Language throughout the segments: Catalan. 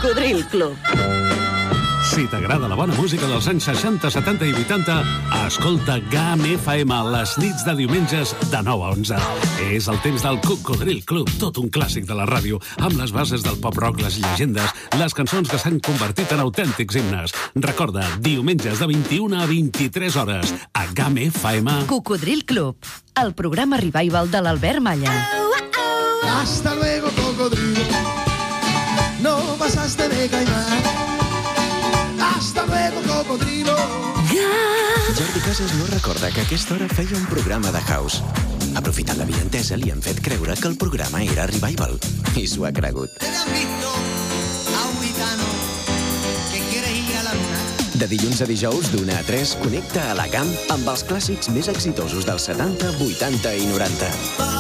Cocodril Club. Si t'agrada la bona música dels anys 60, 70 i 80, escolta GAM FM les nits de diumenges de 9 a 11. És el temps del Cocodril Club, tot un clàssic de la ràdio, amb les bases del pop-rock, les llegendes, les cançons que s'han convertit en autèntics himnes. Recorda, diumenges de 21 a 23 hores, a GAM FM. Cocodril Club, el programa revival de l'Albert Malla. Hasta luego, cocodrilo. No pasaste de caimán. Hasta luego, cocodrilo. Jordi Casas no recorda que a aquesta hora feia un programa de house. Aprofitant la vientesa, li han fet creure que el programa era revival. I s'ho ha cregut. De dilluns a dijous, d'1 a 3, connecta a la GAM amb els clàssics més exitosos dels 70, 80 i 90.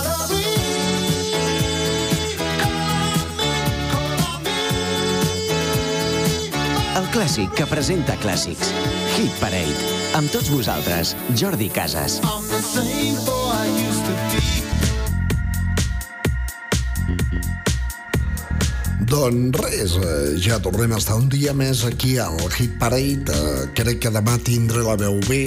El clàssic que presenta clàssics. Hit Parade. Amb tots vosaltres, Jordi Casas. Doncs res, ja tornem a estar un dia més aquí al Hit Parade. Crec que demà tindré la veu bé.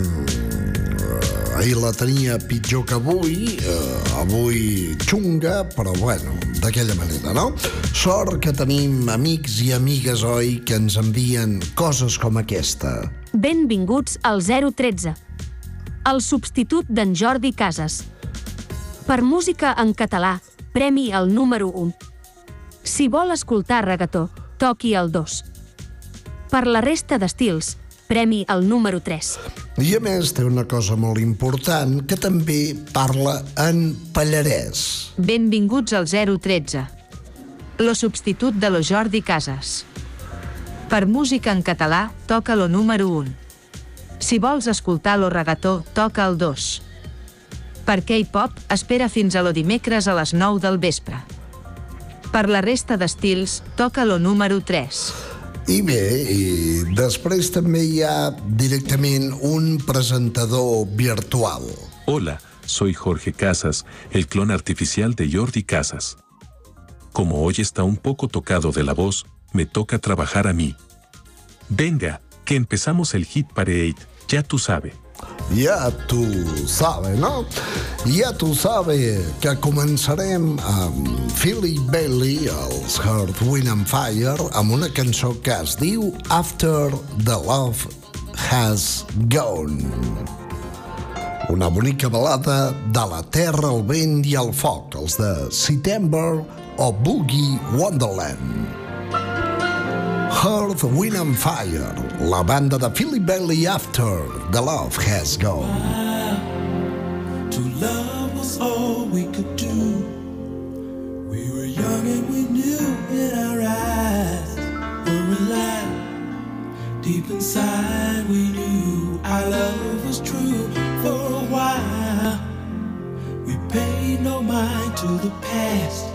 Ahir la tenia pitjor que avui, avui xunga, però bueno, d'aquella manera, no? Sort que tenim amics i amigues, oi, que ens envien coses com aquesta. Benvinguts al 013, el substitut d'en Jordi Casas. Per música en català, premi al número 1. Si vol escoltar regató, toqui el 2. Per la resta d'estils, premi al número 3. I a més té una cosa molt important, que també parla en pallarès. Benvinguts al 013, lo substitut de lo Jordi Casas. Per música en català, toca lo número 1. Si vols escoltar lo regató, toca el 2. Per K-pop, espera fins a lo dimecres a les 9 del vespre. Per la resta d'estils, toca lo número 3. I bé, i després també hi ha directament un presentador virtual. Hola, soy Jorge Casas, el clon artificial de Jordi Casas. Como hoy está un poco tocado de la voz, me toca trabajar a mí. Venga, que empezamos el Hit Parade, ya tú sabes. Ja tu sabe, no? Ja tu sabe que començarem amb Philly Bailey, els Earth, Wind and Fire, amb una cançó que es diu After the Love Has Gone. Una bonica balada de la terra, el vent i el foc, els de September o Boogie Wonderland. Earth, Wind and Fire, la banda de Philly Bailey, After the Love Has Gone. To love was all we could do. We were young and we knew in our eyes were alive. Deep inside we knew our love was true. For a while we paid no mind to the past.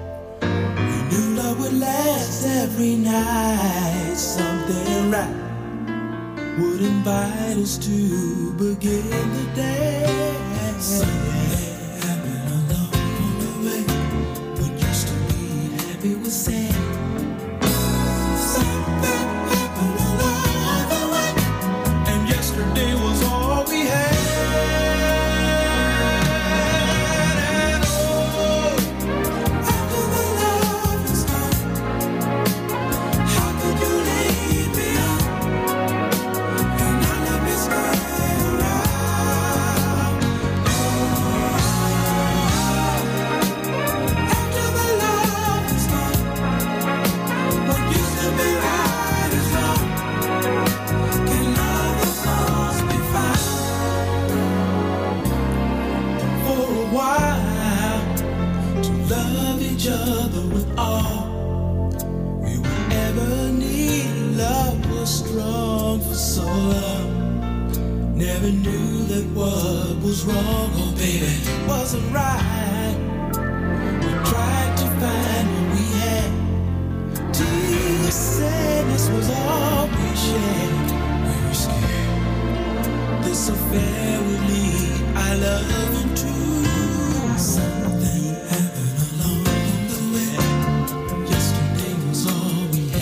Knew love would last every night. Something right would invite us to begin the day. Something happened along the way. What used to be happy was sad. Something happened along the way, and yesterday was all we had. Never knew that what was wrong, oh baby, wasn't right. We tried to find what we had. Tears, sadness was all we shared. We were scared this affair would lead our love into something happened along the way. Yesterday was all we had.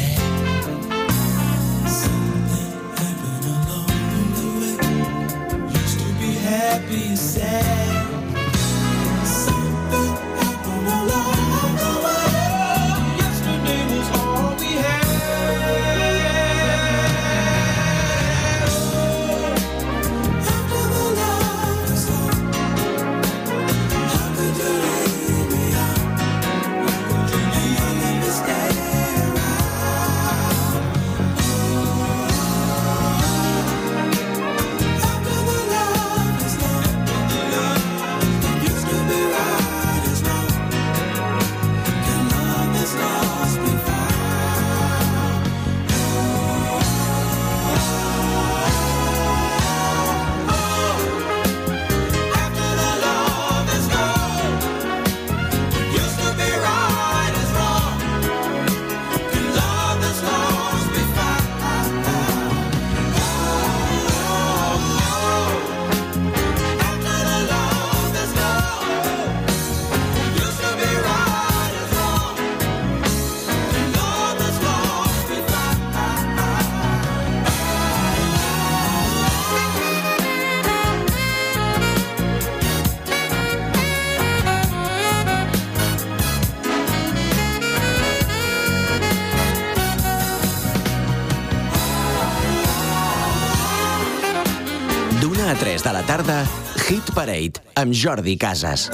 3 de la tarda, Hit Parade, amb Jordi Casas.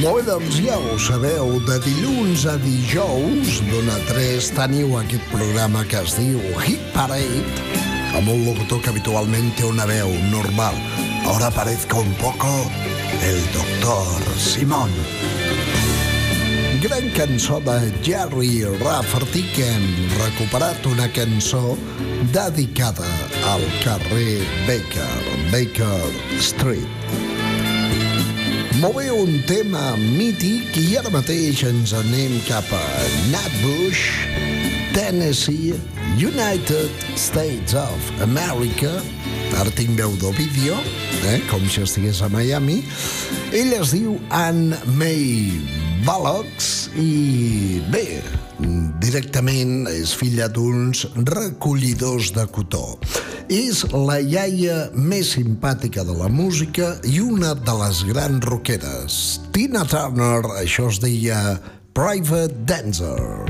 Molt bé, doncs ja ho sabeu, de dilluns a dijous, d'1 a 3, teniu aquest programa que es diu Hit Parade, amb un locutor que habitualment té una veu normal. Ahora parezco un poco el doctor Simón. Gran cançó de Jerry Rafferty, que hem recuperat una cançó dedicada al carrer Baker Street. Molt bé, un tema mític, i ara mateix ens anem cap a Nutbush, Tennessee, United States of America. Ara tinc veu de vídeo, com si estigués a Miami. Ella es diu Anne May Ballox i, bé, directament és filla d'uns recollidors de cotó. És la iaia més simpàtica de la música i una de les grans rockeres. Tina Turner, això es deia Private Dancer.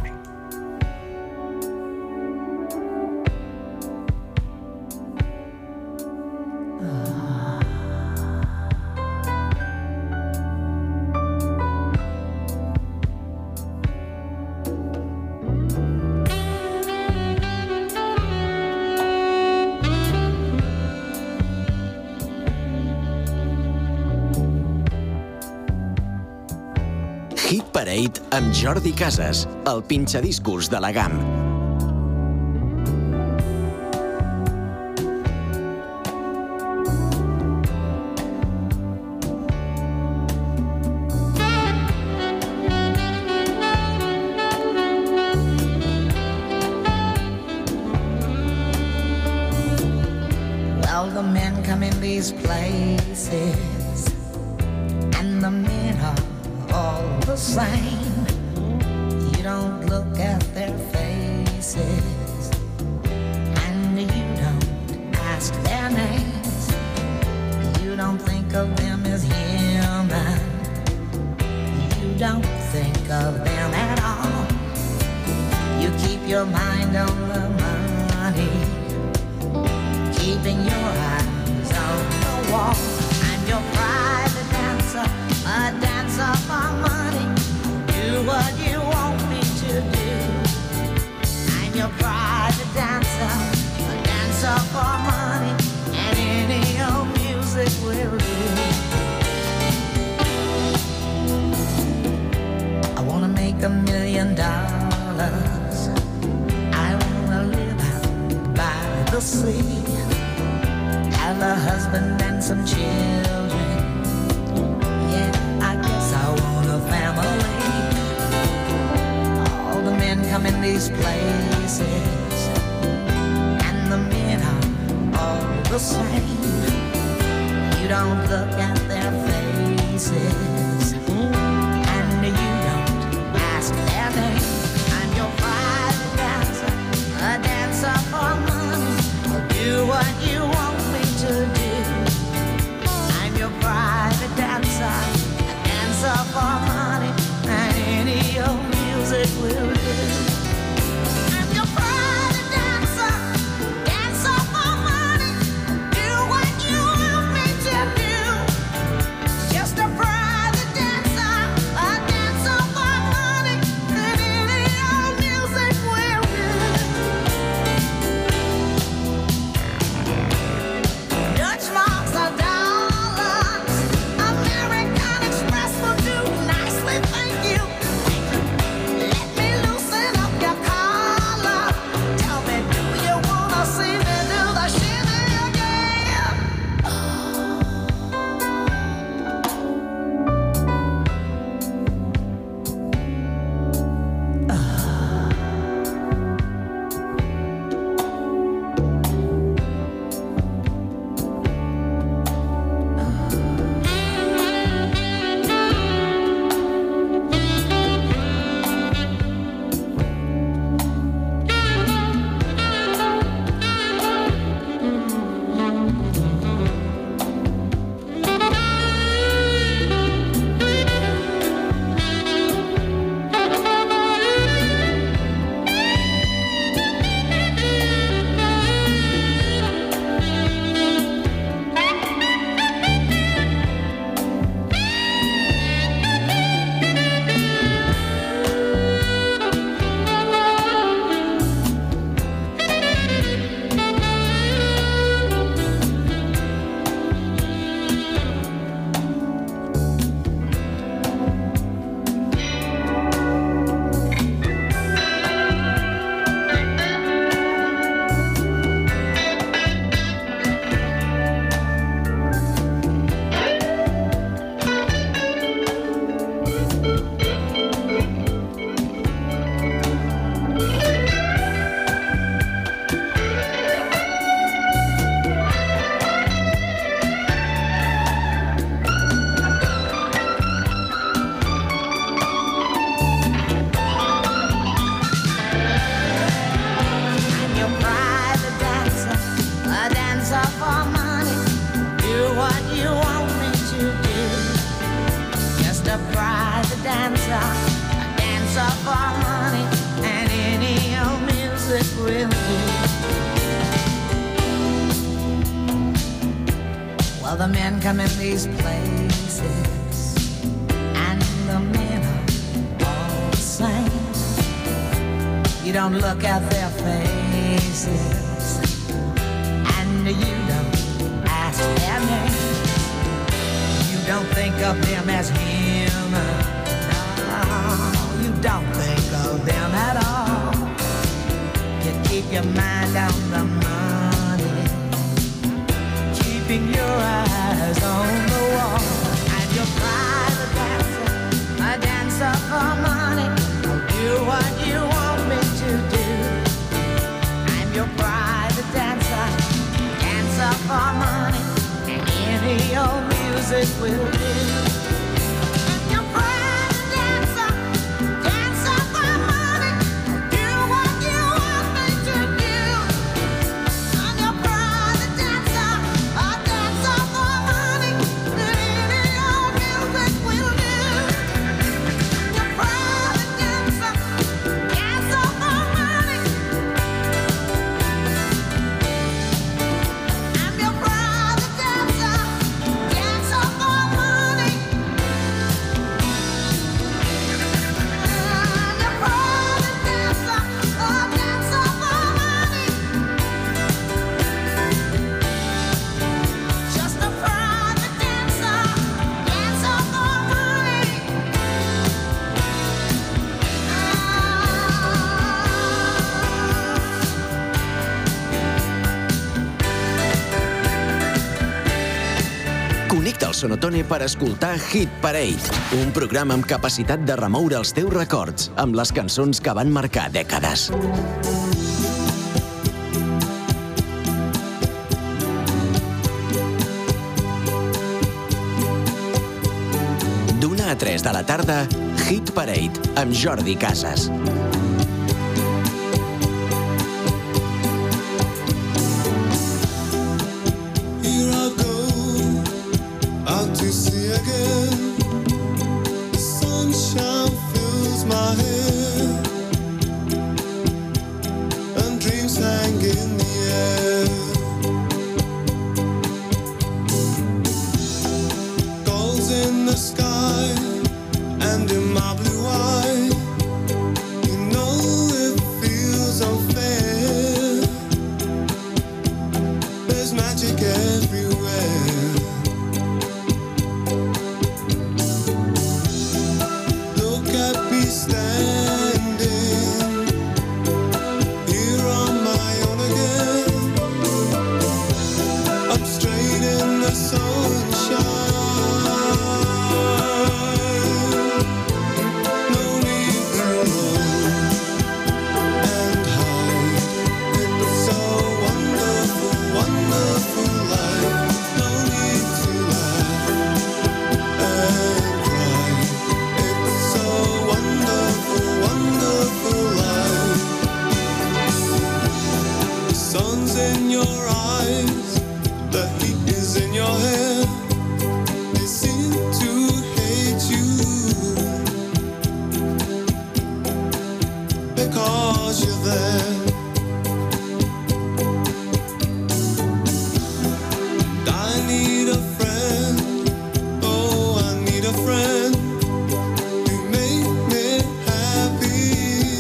Hit Parade amb Jordi Casas, el pinxadiscos de la GAM. Well, the men come in these places, and the men are all the same. You don't look at their faces, and you don't ask their names. You don't think of them as human. You don't think of them at all. You keep your mind on the money, keeping your eyes on the wall. I'm your private dancer, a dancer for money. Do what you want me to do. I'm your private dancer, a dancer for money, and any old music will do. I wanna make $1 million. I wanna live out by the sea, have a husband and some children. Yeah, I guess I want a family. All the men come in these places, and the men are all the same. You don't look at their faces, and you don't ask their name. I'm your private dancer, a dancer for money. I'll do what you want me to do. I'm your private dancer, a dancer for money, and any old music will do. I'm your private dancer, dancer for money. Do what you want me to do. Just a private dancer for money. Do what you want me to do. Just a private dancer, a dancer for money, and any old music will do. Well, the men come in these places, and the men are all the same. You don't look at their faces, and you don't ask their name. You don't think of them as human. No, you don't think of them at all. You keep your mind on the money, keeping your eyes on the wall. And your private dancer, a dancer for money. I'll do what you want me to do. I'm your private dancer, dancer for money, and any old music will do. I'm your private dancer, dancer for money. I'll do what you want me to do. I'm your private dancer, a dancer for money, and any old music will do. I'm your private dancer, dancer for money. I'm your private dancer, dancer for money. I'm your private dancer, a dancer for money. Just a private dancer, dancer for money. Connecta el Sonotone per escoltar Hit Parade, un programa amb capacitat de remoure els teus records amb les cançons que van marcar dècades. D'una a 3 de la tarda, Hit Parade, amb Jordi Casas. Here I go, out to sea again. The sunshine fills my head, and dreams hang in the air. Gulls in the sky, and in my blue eye, you know it feels unfair. There's magic everywhere. Look at me standing here on my own again, up straight in the sunshine. No need to run and hide. It's a wonderful, wonderful life. No need to laugh and cry. It's a wonderful, wonderful life. The sun's in your eyes, the heat is in your hair. They seem to hate you because you're there. I need a friend, oh, I need a friend to make me happy,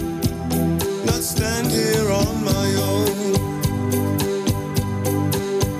not stand here on my own.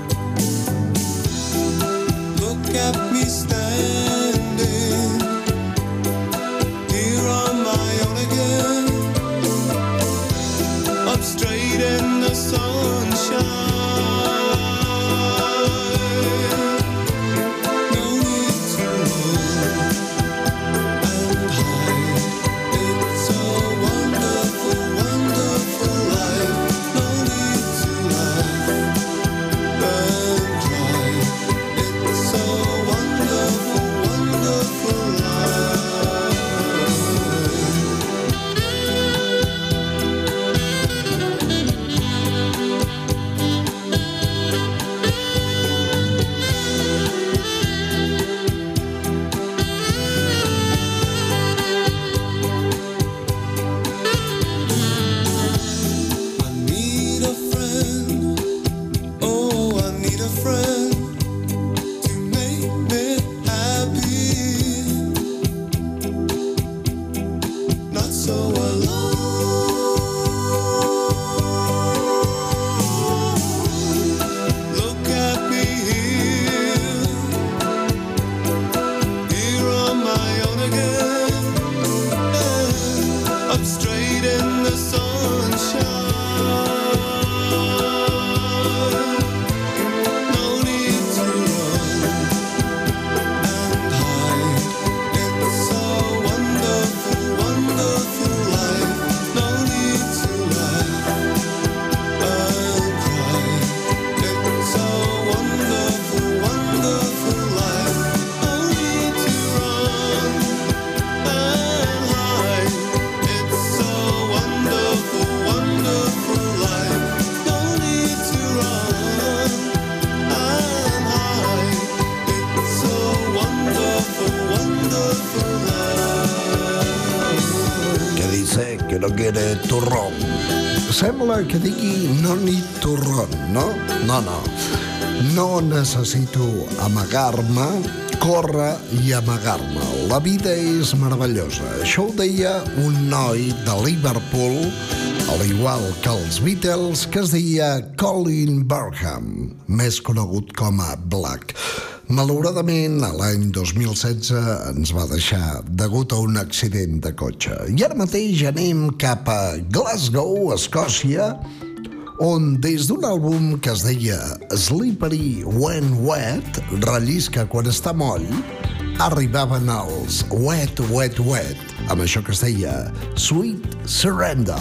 traguera torrón. Sembla que digui no ni torrón, no? No. No necessito amagar-me, córrer i amagar-me. La vida és meravellosa. Això ho deia un noi de Liverpool, al igual que els Beatles, que es deia Colin Barham, més conegut com a Black. Malauradament, l'any 2016 ens va deixar degut a un accident de cotxe. I ara mateix anem cap a Glasgow, Escòcia, on des d'un àlbum que es deia Slippery When Wet, rellisca quan està moll, arribaven els Wet, Wet, Wet, amb això que es deia Sweet Surrender.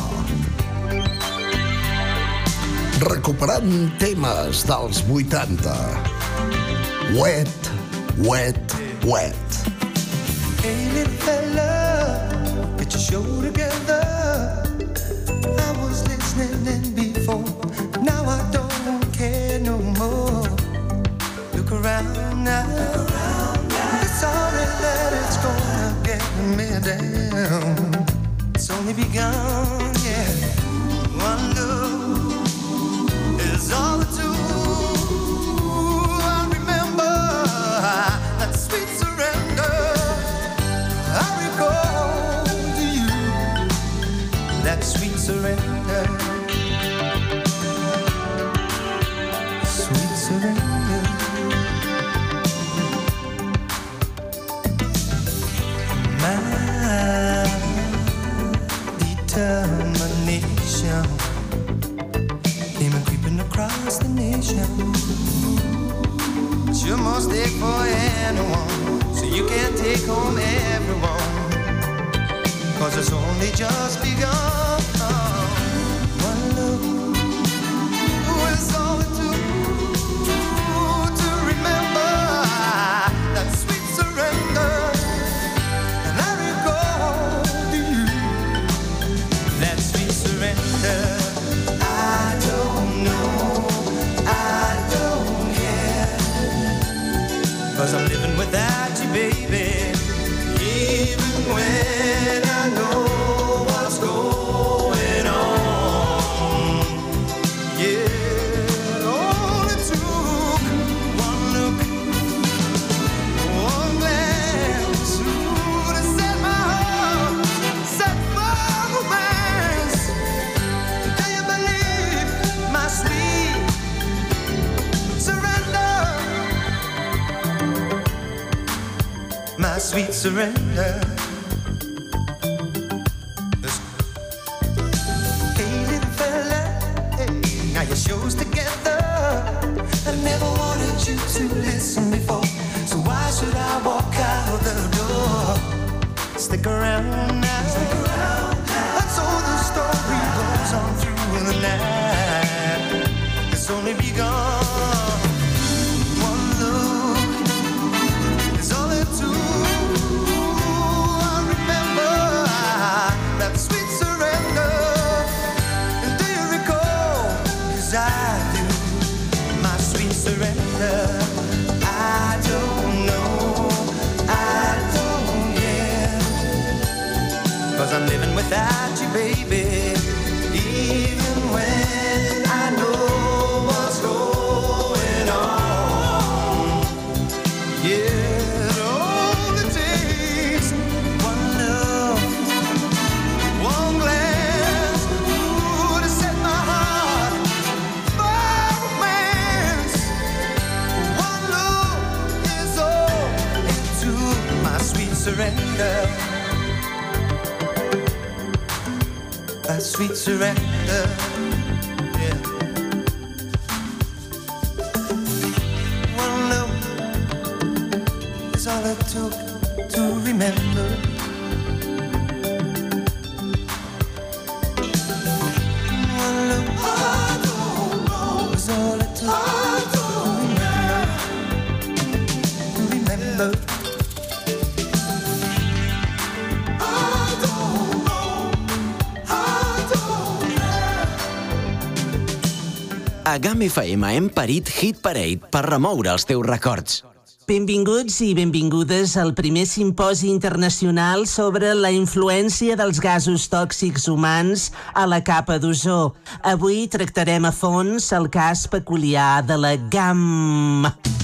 Recuperant temes dels 80. Wet, wet, wet. Hey, little fella, get your show together. I was listening in before, now I don't care no more. Look around now, it's sorry that it's gonna get me down. It's only begun, yeah. One look is all it took. Sweet surrender, sweet surrender. My determination came a creeping across the nation. It's your mistake for anyone, so you can't take home everyone. 'Cause it's only just begun. One look was all it took to remember that sweet surrender. And I recall to you that sweet surrender. I don't know, I don't care, 'cause I'm living without you, baby. Even when I know what's going on, yeah, it only took one look, one glance to set my heart, set my romance. Do you believe my sweet surrender? My sweet surrender. Shows together. I never wanted you to listen before, so why should I walk out the door? Stick around now. That's all the story goes on through the night. It's only begun. One look is all it took. I remember that sweet surrender. I do, my sweet surrender. I don't know, I don't care, 'cause I'm living without you, baby. Even when I know what's going on, yeah, it only takes one love, one glance, ooh, to set my heart. Surrender, a sweet surrender, yeah. One look is all it took to remember. One look, I don't know, is all it took to remember. A GAM FM hem parit Hit Parade per remoure els teus records. Benvinguts i benvingudes al primer simposi internacional sobre la influència dels gasos tòxics humans a la capa d'ozó. Avui tractarem a fons el cas peculiar de la GAM.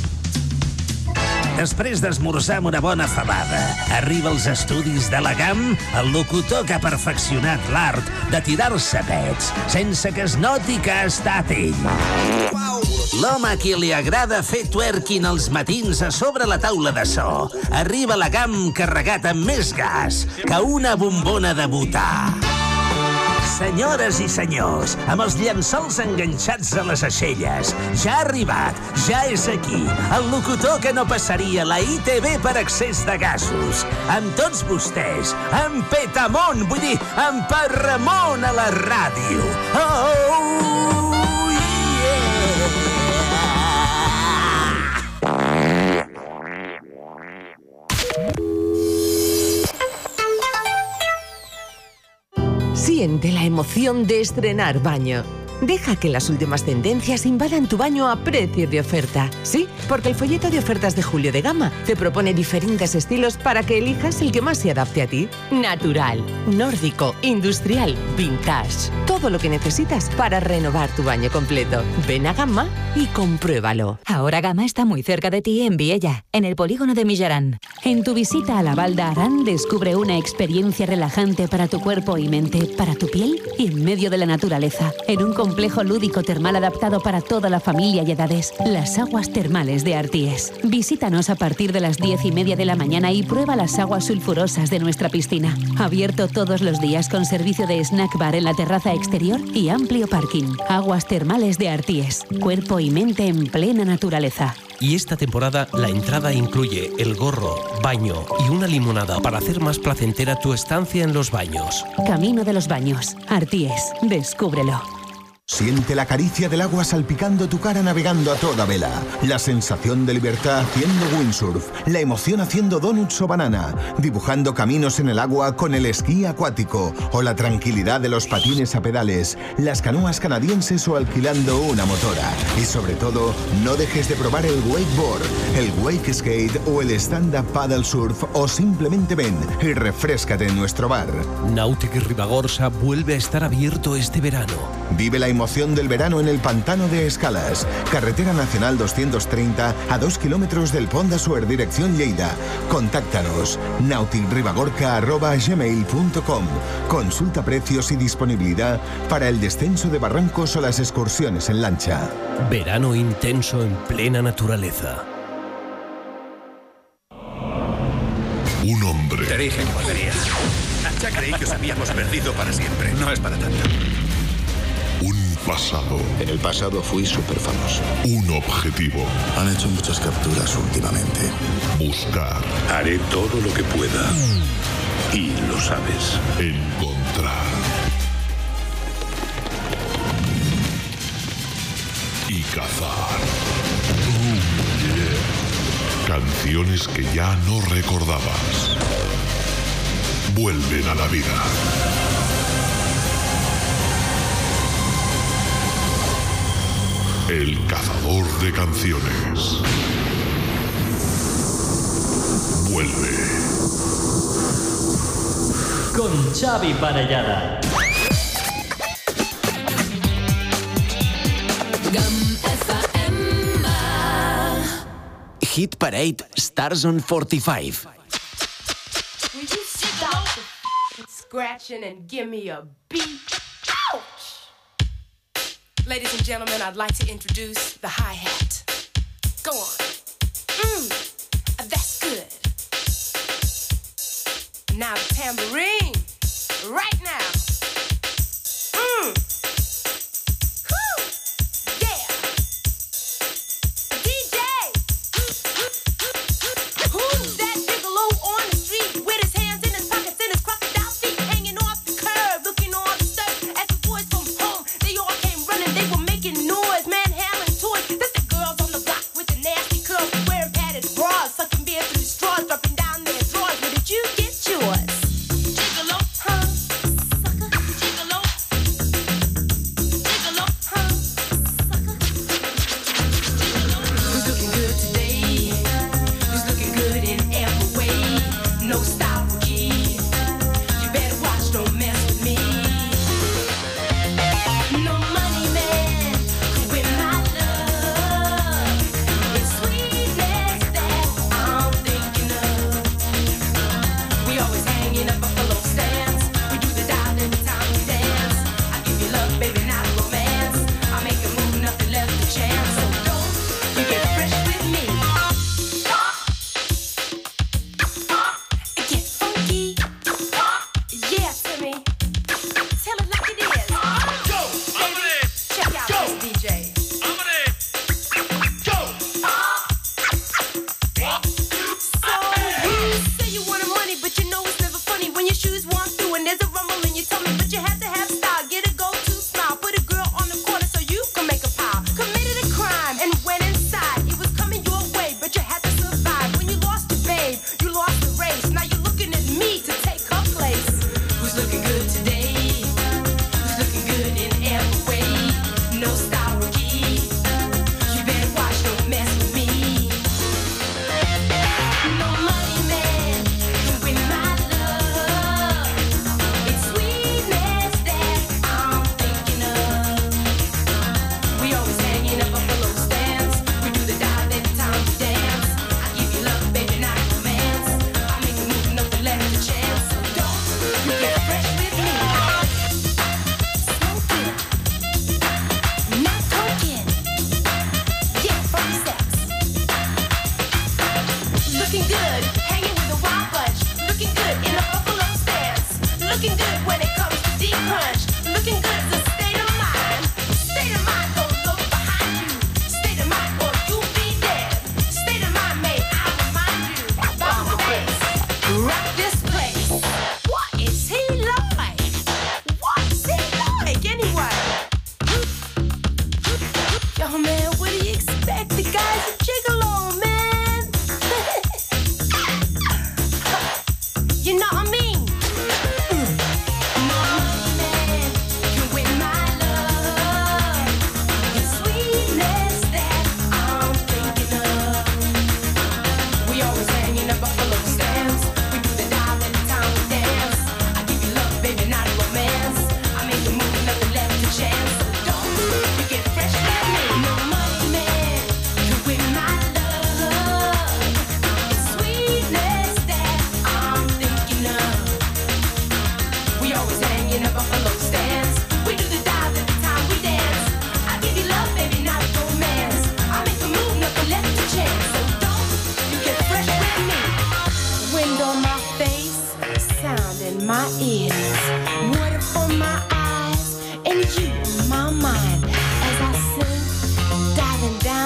Després d'esmorzar amb una bona fabada, arriba als estudis de la GAM el locutor que ha perfeccionat l'art de tirar-se pets sense que es noti que ha estat ell. L'home a qui li agrada fer twerking als matins a sobre la taula de so. Arriba a la GAM carregat amb més gas que una bombona de butà. Senyores i senyors, amb els llençols enganxats a les aixelles, ja ha arribat, ja és aquí, el locutor que no passaria la ITV per excés de gasos. Amb tots vostès, en Petamón, vull dir, en Parramon a la ràdio. Oh, yeah! Siente la emoción de estrenar baño. Deja que las últimas tendencias invadan tu baño a precio de oferta. Sí, porque el folleto de ofertas de julio de Gama te propone diferentes estilos para que elijas el que más se adapte a ti. Natural, nórdico, industrial, vintage. Todo lo que necesitas para renovar tu baño completo. Ven a Gama y compruébalo. Ahora Gama está muy cerca de ti en Viella, en el polígono de Millarán. En tu visita a la Balda Arán descubre una experiencia relajante para tu cuerpo y mente, para tu piel y en medio de la naturaleza. En un complejo lúdico termal adaptado para toda la familia y edades. Las aguas termales de Arties. Visítanos a partir de las 10:30 de la mañana y prueba las aguas sulfurosas de nuestra piscina. Abierto todos los días con servicio de snack bar en la terraza exterior y amplio parking. Aguas termales de Arties. Cuerpo y mente en plena naturaleza. Y esta temporada la entrada incluye el gorro, baño y una limonada para hacer más placentera tu estancia en los baños. Camino de los Baños. Arties. Descúbrelo. Siente la caricia del agua salpicando tu cara navegando a toda vela. La sensación de libertad haciendo windsurf. La emoción haciendo donuts o banana. Dibujando caminos en el agua con el esquí acuático. O la tranquilidad de los patines a pedales. Las canoas canadienses o alquilando una motora. Y sobre todo, no dejes de probar el wakeboard, el wake skate o el stand-up paddle surf. O simplemente ven y refréscate en nuestro bar. Nautic Ribagorza vuelve a estar abierto este verano. Vive la emoción del verano en el Pantano de Escalas. Carretera Nacional 230 a 2 kilómetros del Pont de Suert, dirección Lleida. Contáctanos nauticribagorca@gmail.com. Consulta precios y disponibilidad para el descenso de barrancos o las excursiones en lancha. Verano intenso en plena naturaleza. Un hombre. Te dije que volvería. Ya creí que os habíamos perdido para siempre. No es para tanto. Un pasado. En el pasado fui súper famoso. Un objetivo. Han hecho muchas capturas últimamente. Buscar. Haré todo lo que pueda. Y lo sabes. Encontrar. Y cazar. Oh, yeah. Canciones que ya no recordabas. Vuelven a la vida. El cazador de canciones. Vuelve. Con Xavi Parellada. Hit Parade Stars on 45. Will you stop scratching and give me a beat? Ouch! Ladies and gentlemen, I'd like to introduce the hi-hat. Go on. That's good. Now the tambourine. Right now. Whew! Yeah! DJ! Who's that gigolo on the street with his hands in his pockets and his crocodile feet hanging off the curb, looking all disturbed as the boys from home, they all came running, they were making noise, manhandling toys. That's the girls on the block with the nasty curls, wearing padded bras, sucking beer through straws, dropping down their drawers. Where did you get yours?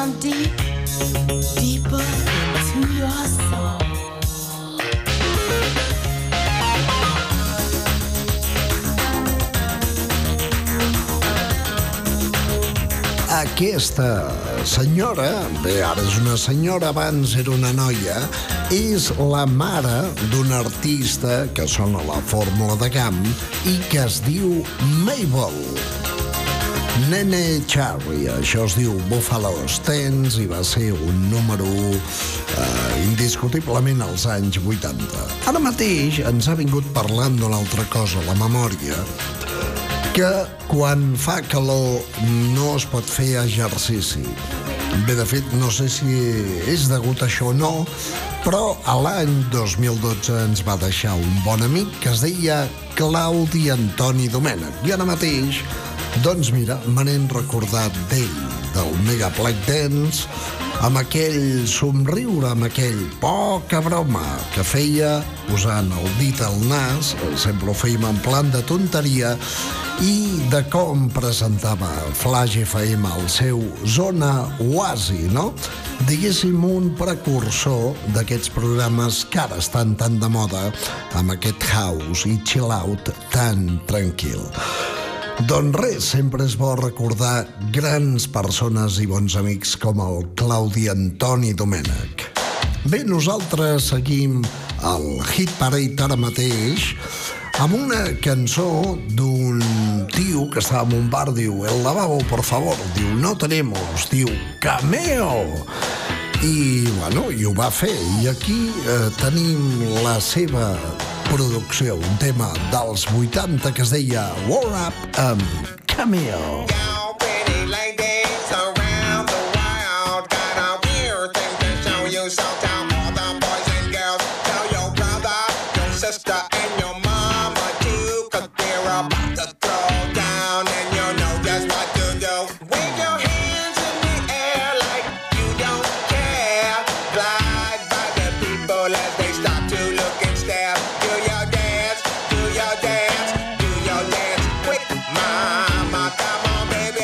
down deep, deeper into your soul. Aquesta senyora, bé, ara és una senyora, abans era una noia, és la mare d'un artista que sona la fórmula de camp i que es diu Mabel. Nene Cherry, això es diu Buffalo Stance i va ser un número 1 indiscutiblement als anys 80. Ara mateix ens ha vingut parlant d'una altra cosa, la memòria, que quan fa calor no es pot fer exercici. Bé, de fet, no sé si és degut a això o no, però a l'any 2012 ens va deixar un bon amic que es deia Claudi Antoni Domènech. I ara mateix, doncs mira, me n'he recordat d'ell, del Mega Black Dance, amb aquell somriure, amb aquell poca broma que feia posant el dit al nas, sempre ho fèiem en plan de tonteria, i de com presentava Flash FM el seu Zona Oasi, no? Diguéssim, un precursor d'aquests programes que ara estan tan de moda, amb aquest house i chill out tan tranquil. Doncs res, sempre és bo recordar grans persones i bons amics com el Claudi Antoni Domènech. Bé, nosaltres seguim el Hit Parade ara mateix amb una cançó d'un tio que estava en un bar, diu El lavabo, por favor, diu No tenemos, diu Cameo. I, bueno, i ho va fer. I aquí tenim la seva producció, un tema dels 80 que es deia War Up amb Cameo. Mama, come on, baby.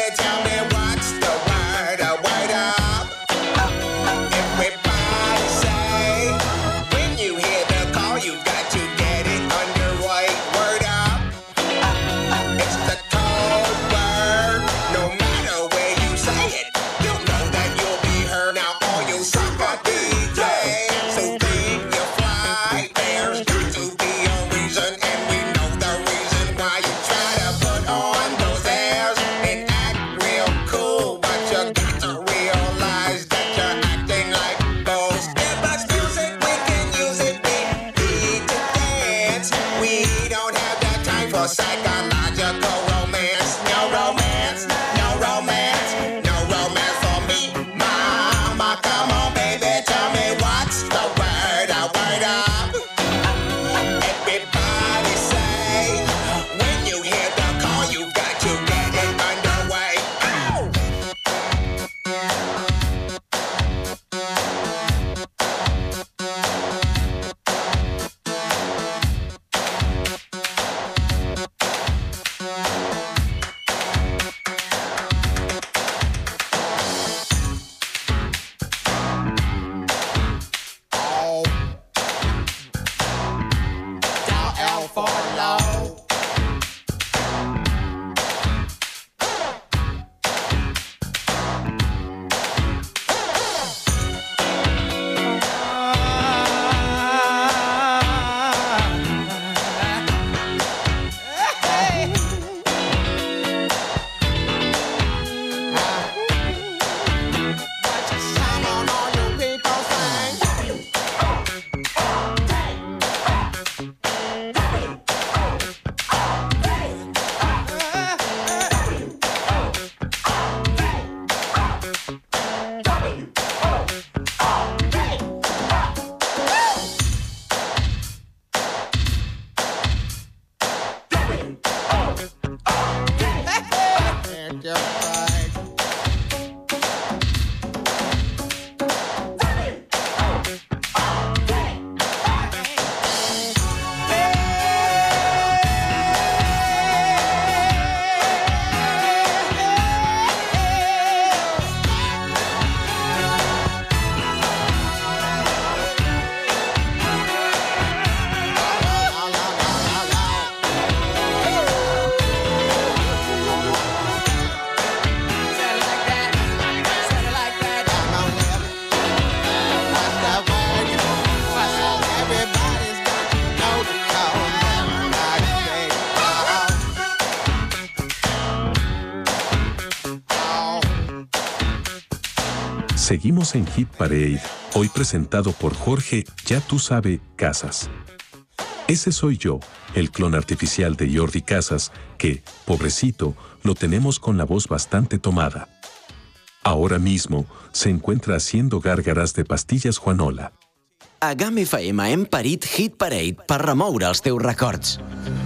Seguimos en Hit Parade, hoy presentado por Jorge, ya tú sabe, Casas. Ese soy yo, el clon artificial de Jordi Casas, que, pobrecito, lo tenemos con la voz bastante tomada. Ahora mismo, se encuentra haciendo gàrgares de pastilles Juanola. A GAM FM hem parit Hit Parade per remoure els teus records.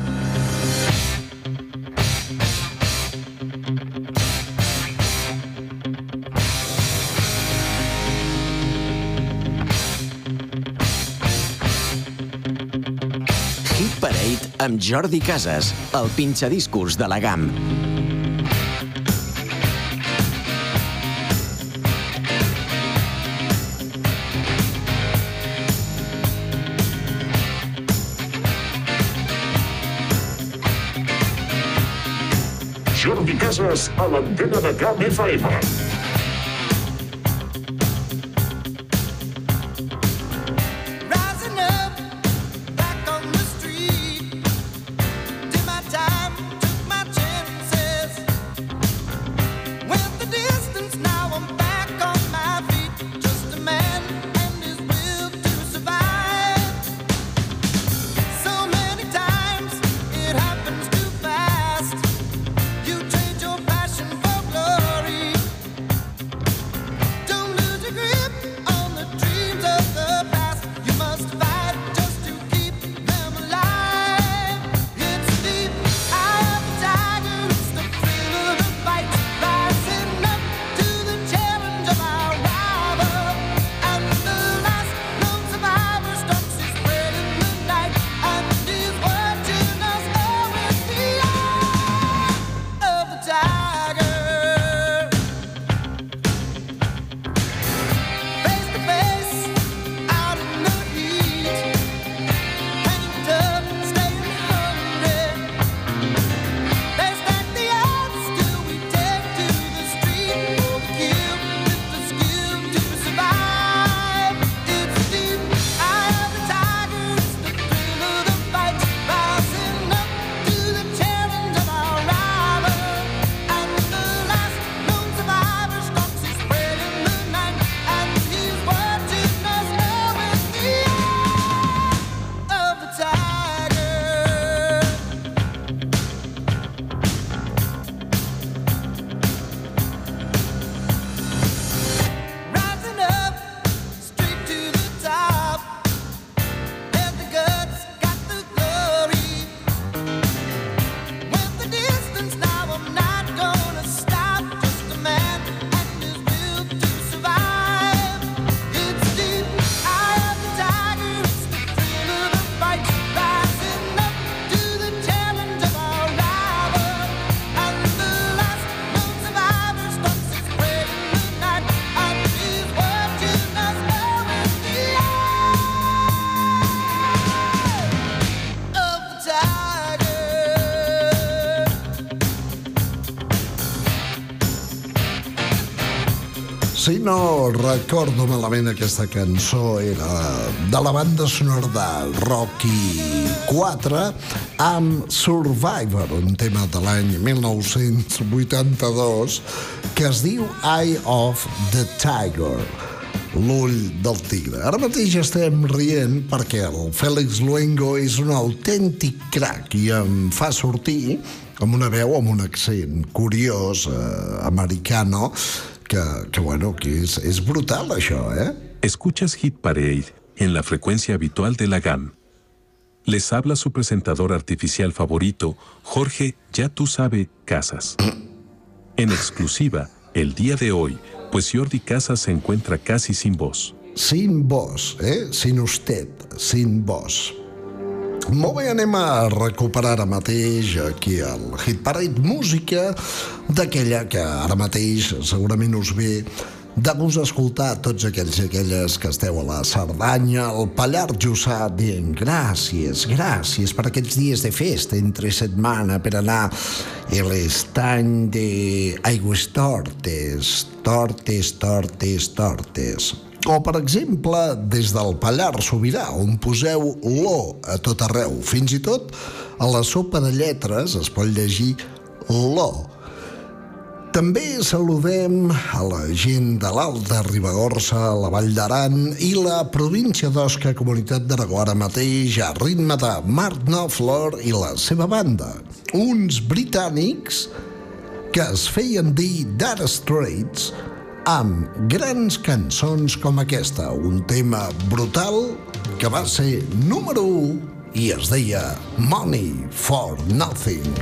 Hit Parade amb Jordi Casas, el pinxadiscos de la GAM. Jordi Casas a l'antena de GAM FM. Si no recordo malament, aquesta cançó era de la banda sonora de Rocky 4 amb Survivor, un tema de l'any 1982 que es diu Eye of the Tiger, l'ull del tigre. Ara mateix estem rient perquè el Félix Luengo és un autèntic crac i em fa sortir amb una veu, amb un accent curiós, americano, que es brutal això, ¿eh? Escuchas Hit Parade en la frecuencia habitual de la GAM. Les habla su presentador artificial favorito, Jorge, ya tú sabe, Casas. En exclusiva, el día de hoy, pues Jordi Casas se encuentra casi sin voz. Sin voz, sin usted, sin voz. Molt bé, anem a recuperar ara mateix aquí al Hit Parade música d'aquella que ara mateix segurament us ve de gust escoltar tots aquells i aquelles que esteu a la Cerdanya, al Pallars Jussà, dient gràcies per aquests dies de festa entre setmana per anar a l'estany d'Aigüestortes, tortes. O, per exemple, des del Pallars Sobirà, on poseu l'O a tot arreu. Fins i tot a la sopa de lletres es pot llegir l'O. També saludem a la gent de l'Alta Ribagorça, la Vall d'Aran i la província d'Osca, Comunitat d'Aragó, ara mateix a ritme de Mark Knopfler i la seva banda, uns britànics que es feien dir Dire Straits amb grans cançons com aquesta, un tema brutal que va ser número 1 i es deia Money for Nothing.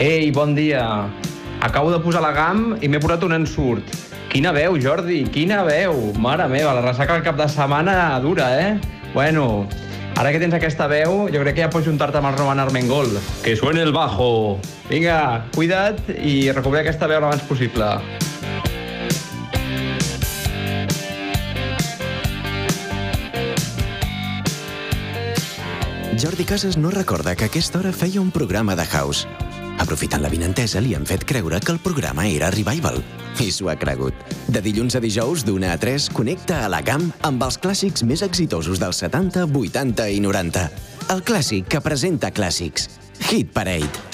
Ei, bon dia. Acabo de posar la GAM i m'he posat un ensurt. Quina veu, Jordi, quina veu. Mare meva, la ressaca al cap de setmana dura, Bueno, ara que tens aquesta veu, jo crec que ja pots juntar-te amb el Roman Armengol. Que suene el bajo. Vinga, cuida't i recupera aquesta veu l'abans possible. Jordi Casas no recorda que a aquesta hora feia un programa de house. Aprofitant l'avinentesa, li han fet creure que el programa era Revival. I s'ho ha cregut. De dilluns a dijous, d'1 a 3, connecta a la GAM amb els clàssics més exitosos dels 70, 80 i 90. El clàssic que presenta clàssics. Hit Parade.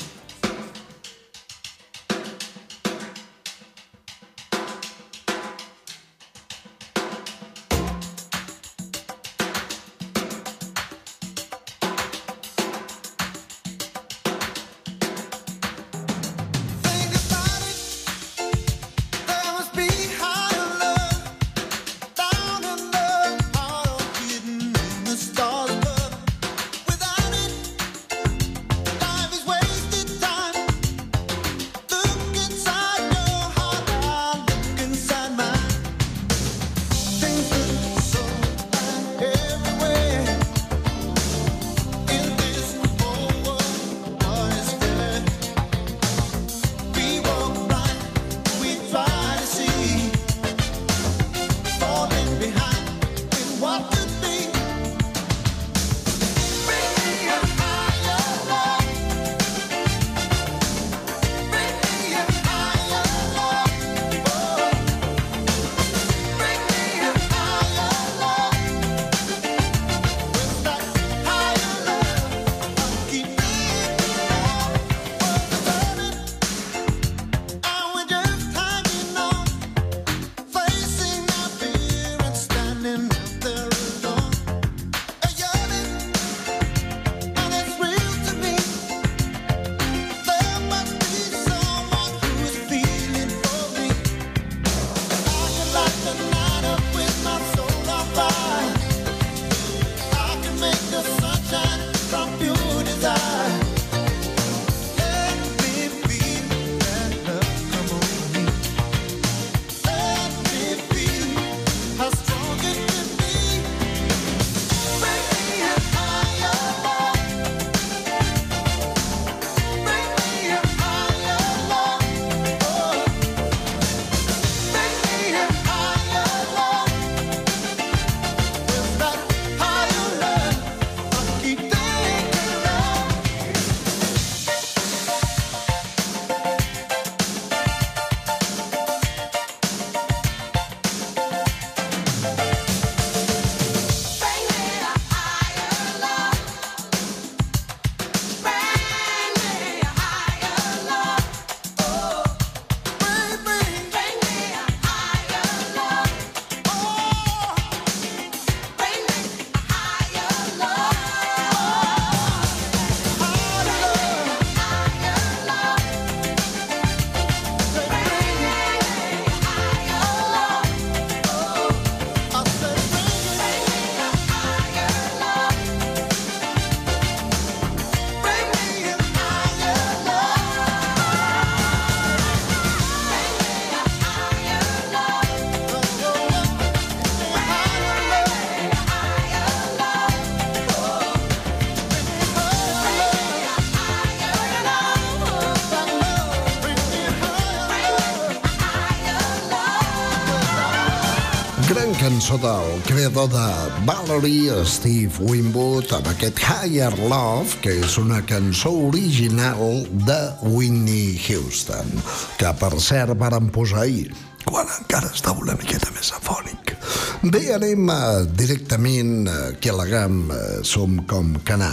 Gran cançó del creador de Valerie, Steve Winwood, amb aquest Higher Love, que és una cançó original de Whitney Houston, que per cert varen posar ahir, quan encara estava una miqueta més afònic. Bé, anem directament aquí a la GAM, som com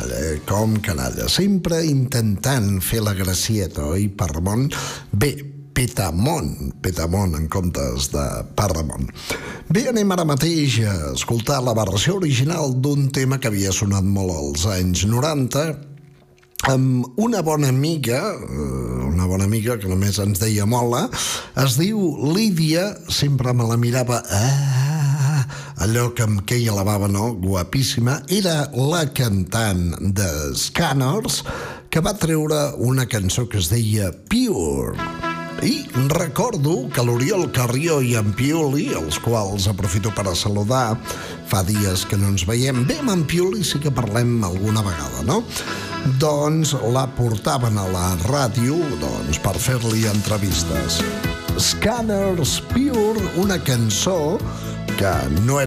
canalla, sempre intentant fer la gracieta, oi, per Ramon? Bé, Petamon en comptes de Parramon. Bé, anem ara mateix a escoltar la versió original d'un tema que havia sonat molt als anys 90, amb una bona amiga que només ens deia mola, es diu Lídia, sempre me la mirava, allò que em queia la bava, no? Guapíssima. Era la cantant de Scanners, que va treure una cançó que es deia Pure. I recordo que l'Oriol Carrió i en Pioli, els quals aprofito per a saludar, fa dies que no ens veiem. Bé, amb en Pioli sí que parlem alguna vegada, no? Doncs la portaven a la ràdio per fer-li entrevistes. Scanners Pure, una cançó que no era